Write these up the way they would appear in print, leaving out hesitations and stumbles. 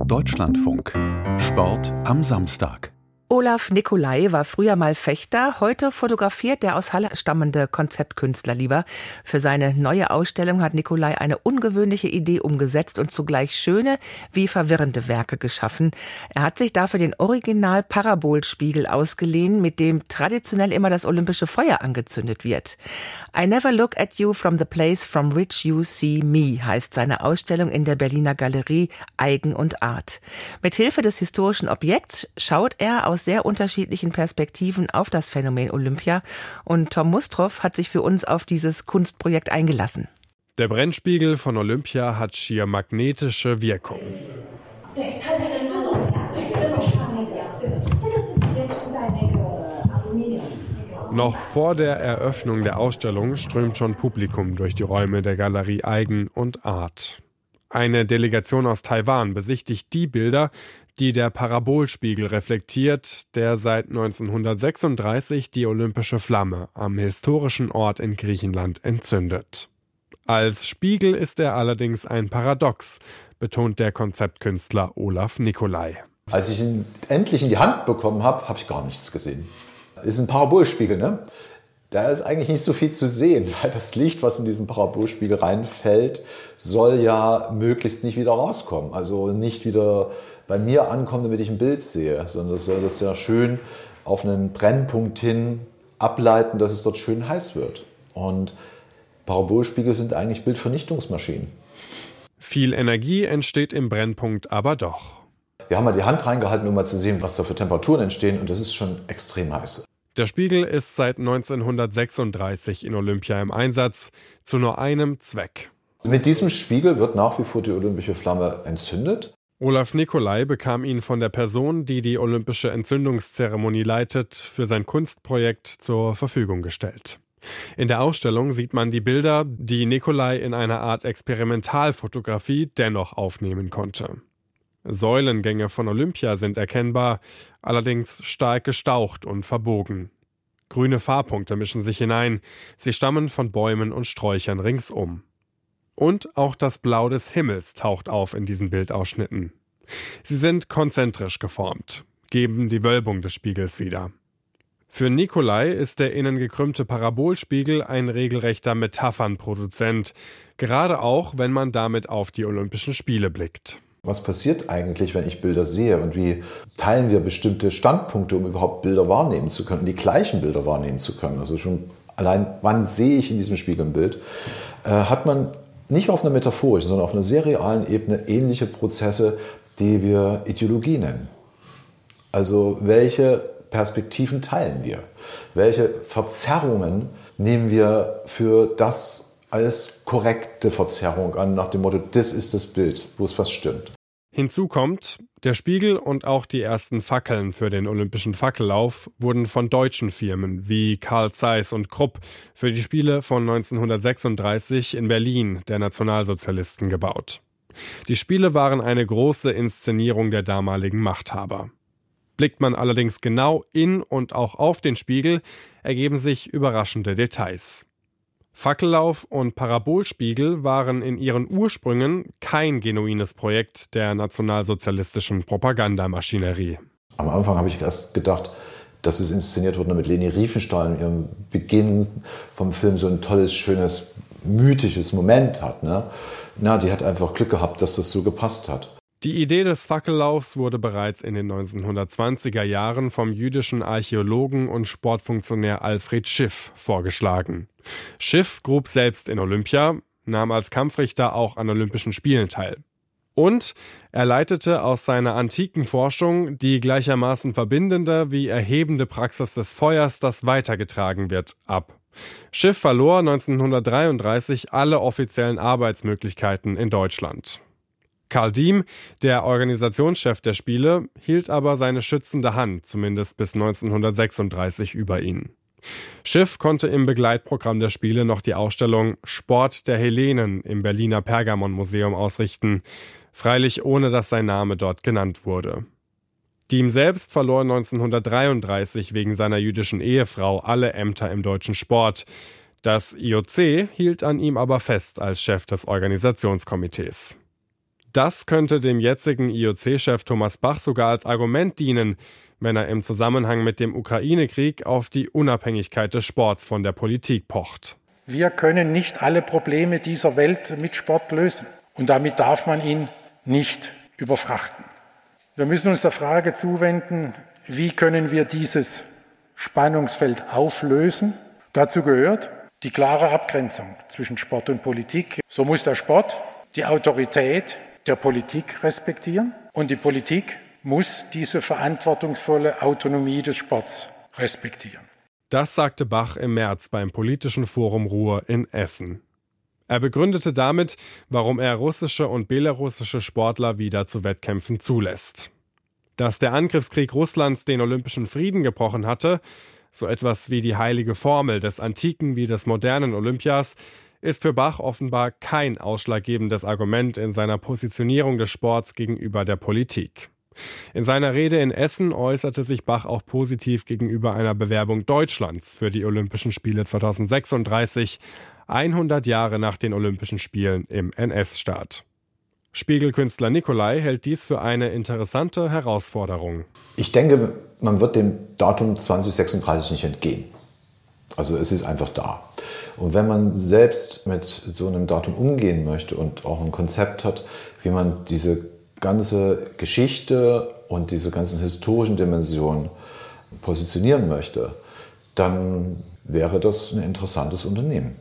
Deutschlandfunk. Sport am Samstag. Olaf Nicolai war früher mal Fechter, heute fotografiert der aus Halle stammende Konzeptkünstler lieber. Für seine neue Ausstellung hat Nicolai eine ungewöhnliche Idee umgesetzt und zugleich schöne wie verwirrende Werke geschaffen. Er hat sich dafür den Original-Parabolspiegel ausgeliehen, mit dem traditionell immer das olympische Feuer angezündet wird. I never look at you from the place from which you see me, heißt seine Ausstellung in der Berliner Galerie Eigen und Art. Mit Hilfe des historischen Objekts schaut er aus sehr unterschiedlichen Perspektiven auf das Phänomen Olympia. Und Tom Mustroff hat sich für uns auf dieses Kunstprojekt eingelassen. Der Brennspiegel von Olympia hat schier magnetische Wirkung. Noch vor der Eröffnung der Ausstellung strömt schon Publikum durch die Räume der Galerie Eigen und Art. Eine Delegation aus Taiwan besichtigt die Bilder, die der Parabolspiegel reflektiert, der seit 1936 die olympische Flamme am historischen Ort in Griechenland entzündet. Als Spiegel ist er allerdings ein Paradox, betont der Konzeptkünstler Olaf Nicolai. Als ich ihn endlich in die Hand bekommen habe, habe ich gar nichts gesehen. Ist ein Parabolspiegel, ne? Da ist eigentlich nicht so viel zu sehen, weil das Licht, was in diesen Parabolspiegel reinfällt, soll ja möglichst nicht wieder rauskommen. Also nicht wieder bei mir ankommen, damit ich ein Bild sehe, sondern soll das ja schön auf einen Brennpunkt hin ableiten, dass es dort schön heiß wird. Und Parabolspiegel sind eigentlich Bildvernichtungsmaschinen. Viel Energie entsteht im Brennpunkt aber doch. Wir haben mal die Hand reingehalten, um mal zu sehen, was da für Temperaturen entstehen, und das ist schon extrem heiß. Der Spiegel ist seit 1936 in Olympia im Einsatz, zu nur einem Zweck. Mit diesem Spiegel wird nach wie vor die olympische Flamme entzündet. Olaf Nicolai bekam ihn von der Person, die die olympische Entzündungszeremonie leitet, für sein Kunstprojekt zur Verfügung gestellt. In der Ausstellung sieht man die Bilder, die Nicolai in einer Art Experimentalfotografie dennoch aufnehmen konnte. Säulengänge von Olympia sind erkennbar, allerdings stark gestaucht und verbogen. Grüne Farbpunkte mischen sich hinein, sie stammen von Bäumen und Sträuchern ringsum. Und auch das Blau des Himmels taucht auf in diesen Bildausschnitten. Sie sind konzentrisch geformt, geben die Wölbung des Spiegels wieder. Für Nicolai ist der innen gekrümmte Parabolspiegel ein regelrechter Metaphernproduzent, gerade auch, wenn man damit auf die Olympischen Spiele blickt. Was passiert eigentlich, wenn ich Bilder sehe, und wie teilen wir bestimmte Standpunkte, um überhaupt Bilder wahrnehmen zu können, die gleichen Bilder wahrnehmen zu können? Also schon allein, wann sehe ich in diesem Spiegel ein Bild, hat man nicht auf einer metaphorischen, sondern auf einer sehr realen Ebene ähnliche Prozesse, die wir Ideologie nennen. Also welche Perspektiven teilen wir? Welche Verzerrungen nehmen wir für das als korrekte Verzerrung an, nach dem Motto, das ist das Bild, wo es was stimmt? Hinzu kommt, der Spiegel und auch die ersten Fackeln für den Olympischen Fackellauf wurden von deutschen Firmen wie Carl Zeiss und Krupp für die Spiele von 1936 in Berlin der Nationalsozialisten gebaut. Die Spiele waren eine große Inszenierung der damaligen Machthaber. Blickt man allerdings genau in und auch auf den Spiegel, ergeben sich überraschende Details. Fackellauf und Parabolspiegel waren in ihren Ursprüngen kein genuines Projekt der nationalsozialistischen Propagandamaschinerie. Am Anfang habe ich erst gedacht, dass es inszeniert wurde, damit Leni Riefenstahl in ihrem Beginn vom Film so ein tolles, schönes, mythisches Moment hat. Ne? Na, die hat einfach Glück gehabt, dass das so gepasst hat. Die Idee des Fackellaufs wurde bereits in den 1920er Jahren vom jüdischen Archäologen und Sportfunktionär Alfred Schiff vorgeschlagen. Schiff grub selbst in Olympia, nahm als Kampfrichter auch an Olympischen Spielen teil. Und er leitete aus seiner antiken Forschung die gleichermaßen verbindende wie erhebende Praxis des Feuers, das weitergetragen wird, ab. Schiff verlor 1933 alle offiziellen Arbeitsmöglichkeiten in Deutschland. Karl Diem, der Organisationschef der Spiele, hielt aber seine schützende Hand, zumindest bis 1936, über ihn. Schiff konnte im Begleitprogramm der Spiele noch die Ausstellung Sport der Hellenen im Berliner Pergamonmuseum ausrichten, freilich ohne dass sein Name dort genannt wurde. Diem selbst verlor 1933 wegen seiner jüdischen Ehefrau alle Ämter im deutschen Sport. Das IOC hielt an ihm aber fest als Chef des Organisationskomitees. Das könnte dem jetzigen IOC-Chef Thomas Bach sogar als Argument dienen, wenn er im Zusammenhang mit dem Ukraine-Krieg auf die Unabhängigkeit des Sports von der Politik pocht. Wir können nicht alle Probleme dieser Welt mit Sport lösen. Und damit darf man ihn nicht überfrachten. Wir müssen uns der Frage zuwenden, wie können wir dieses Spannungsfeld auflösen? Dazu gehört die klare Abgrenzung zwischen Sport und Politik. So muss der Sport die Autorität der Politik respektieren und die Politik muss diese verantwortungsvolle Autonomie des Sports respektieren. Das sagte Bach im März beim Politischen Forum Ruhr in Essen. Er begründete damit, warum er russische und belarussische Sportler wieder zu Wettkämpfen zulässt. Dass der Angriffskrieg Russlands den olympischen Frieden gebrochen hatte, so etwas wie die heilige Formel des antiken wie des modernen Olympias, ist für Bach offenbar kein ausschlaggebendes Argument in seiner Positionierung des Sports gegenüber der Politik. In seiner Rede in Essen äußerte sich Bach auch positiv gegenüber einer Bewerbung Deutschlands für die Olympischen Spiele 2036, 100 Jahre nach den Olympischen Spielen im NS-Staat. Spiegelkünstler Nicolai hält dies für eine interessante Herausforderung. Ich denke, man wird dem Datum 2036 nicht entgehen. Also es ist einfach da. Und wenn man selbst mit so einem Datum umgehen möchte und auch ein Konzept hat, wie man diese ganze Geschichte und diese ganzen historischen Dimensionen positionieren möchte, dann wäre das ein interessantes Unternehmen.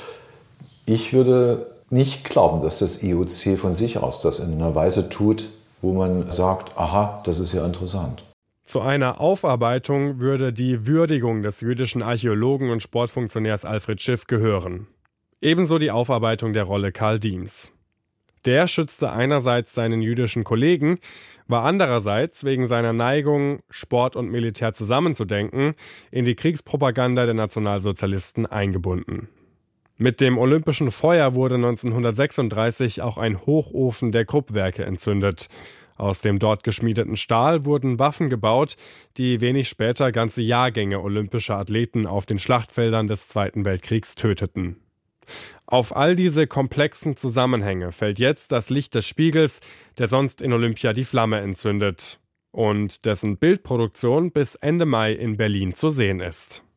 Ich würde nicht glauben, dass das IOC von sich aus das in einer Weise tut, wo man sagt, aha, das ist ja interessant. Zu einer Aufarbeitung würde die Würdigung des jüdischen Archäologen und Sportfunktionärs Alfred Schiff gehören. Ebenso die Aufarbeitung der Rolle Karl Diems. Der schützte einerseits seinen jüdischen Kollegen, war andererseits wegen seiner Neigung, Sport und Militär zusammenzudenken, in die Kriegspropaganda der Nationalsozialisten eingebunden. Mit dem Olympischen Feuer wurde 1936 auch ein Hochofen der Krupp-Werke entzündet. Aus dem dort geschmiedeten Stahl wurden Waffen gebaut, die wenig später ganze Jahrgänge olympischer Athleten auf den Schlachtfeldern des Zweiten Weltkriegs töteten. Auf all diese komplexen Zusammenhänge fällt jetzt das Licht des Spiegels, der sonst in Olympia die Flamme entzündet und dessen Bildproduktion bis Ende Mai in Berlin zu sehen ist.